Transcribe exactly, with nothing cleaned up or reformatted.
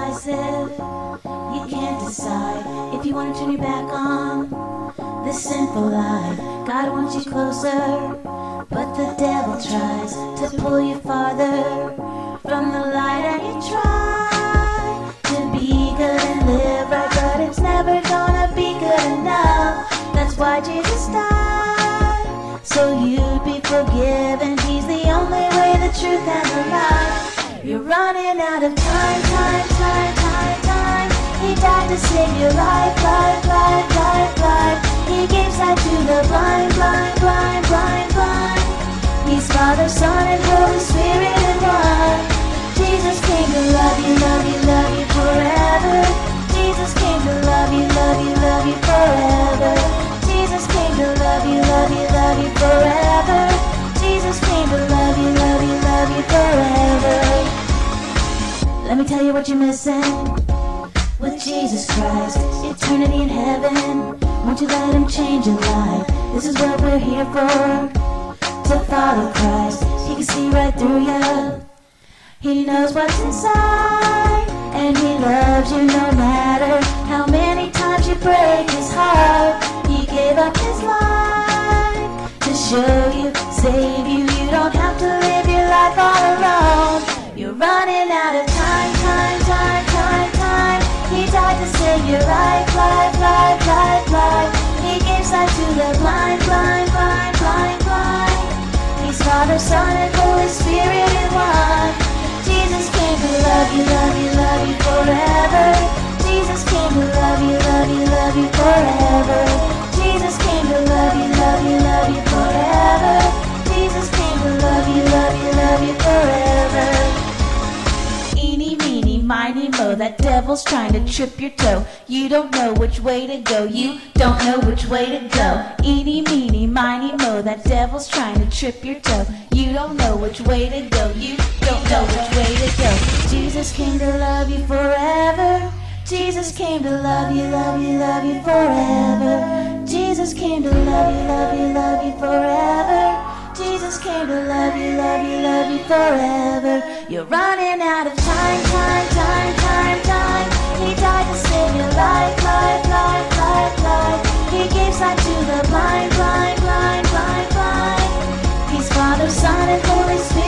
indecisive. You can't decide if you want to turn your back on this sinful life. God wants you closer, but the devil tries to pull you farther from the light. And you try to be good and live right, but it's never gonna be good enough. That's why Jesus died, so you'd be forgiven. He's the only way, the truth, and the life. You're running out of time, time, time, time, time. He died to save your life, life, life, life, life. He gave sight to the blind, blind, blind, blind, blind. He's Father, Son, and Holy Spirit in one. Jesus came to love you, love you, love you forever. Jesus came to love you, love you, love you forever. Jesus came to love you, love you, love you forever. Jesus came to love you, love you, love you forever. Let me tell you what you're missing. With Jesus Christ, eternity in heaven. Won't you let him change your life? This is what we're here for, to follow Christ. He can see right through you. He knows what's inside, and he loves you no matter how many times you break his heart. He gave up his life to show you, save you. You don't have to live your life all alone. You're running out of time, time, time, time, time. He died to save your life, life, life, life, life. He gave sight to the blind, blind, blind, blind, blind. He's Father, Son, and Holy Spirit in one. Jesus came to love you, love you, love you forever. Jesus came to love you, love you, love you forever. Jesus came to love you, love you, love you forever. Jesus came to love you, love you, love you forever. Eeny, meeny, miny, mo, that devil's trying to trip your toe. You don't know which way to go, you don't know which way to go. Eeny, meeny, miny, mo, that devil's trying to trip your toe. You don't know which way to go, you don't know which way to go. Jesus came to love you forever. Jesus came to love you, love you, love you forever. Jesus came to love you, love you, love you forever. Jesus came to love you, love you, love you forever. You're running out of time, time, time, time, time. He died to save your life, life, life, life, life. He gave sight to the blind, blind, blind, blind, blind. He's Father, Son, and Holy Spirit.